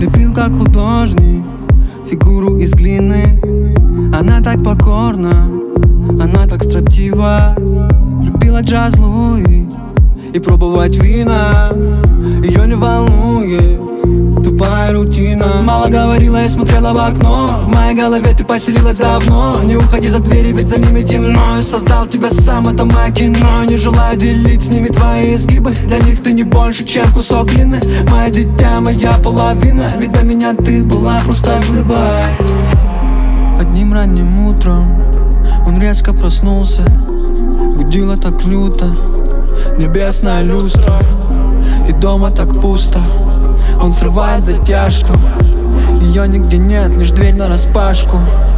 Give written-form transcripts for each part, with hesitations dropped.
Лепил как художник фигуру из глины. Она так покорна, она так строптива. Любила джаз Луи и пробовать вина. Ее не волнует тупая рутина. Мало говорила и смотрела в окно. В моей голове ты поселилась давно. Не уходи за двери, ведь за ними темно. Я создал тебя сам, это мое кино. Не желаю делить с ними твои изгибы. Для них ты не больше, чем кусок глины. Мое дитя, моя половина. Ведь до меня ты была просто глыбой. Одним ранним утром он резко проснулся. Будила так люто небесная люстра. И дома так пусто. Он срывает затяжку. Ее нигде нет, лишь дверь нараспашку.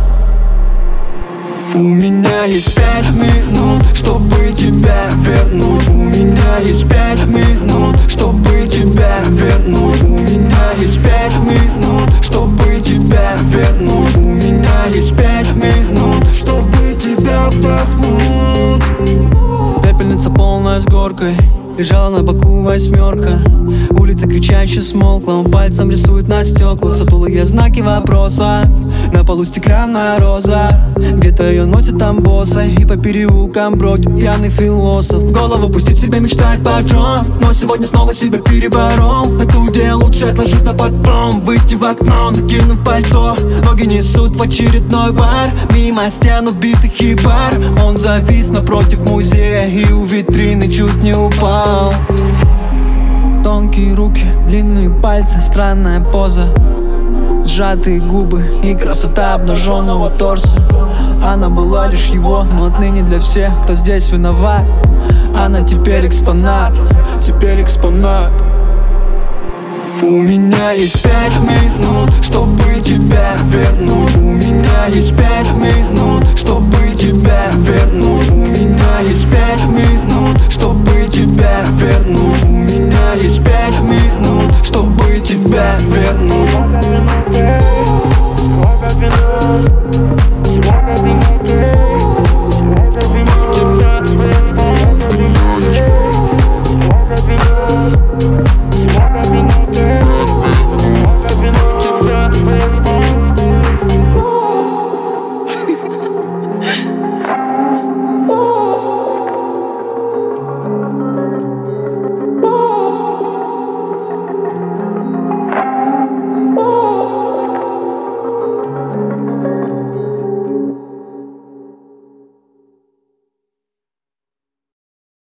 У меня есть 5 минут, чтобы тебя вернуть. У меня есть 5 минут, чтобы тебя вернуть. У меня есть 5 минут, чтобы тебя вернуть. У меня есть 5 минут, чтобы тебя вдохнуть. Пепельница полная с горкой, лежала на боку восьмерка. Улица кричаще смолкла, он пальцем рисует на стеклах сутулые знаки вопроса. На полу стеклянная роза, где-то ее носит там босой. И по переулкам бродит пьяный философ. В голову пустить себе мечтать потом, но сегодня снова себя переборол. Эту идею лучше отложить на потом. Выйти в окно, накинув пальто. Ноги несут в очередной бар. Мимо стен убитых хибар. Он завис напротив музея и у витрины чуть не упал. Тонкие руки, длинные пальцы, странная поза, сжатые губы и красота обнаженного торса. Она была лишь его, но отныне для всех, кто здесь виноват. Она теперь экспонат, теперь экспонат. У меня есть 5 минут, чтобы тебя вернуть. У меня есть 5 минут, чтобы тебя вернуть. У меня есть 5 минут, чтобы тебя вернуть. У меня есть 5 минут, чтобы тебя вернуть.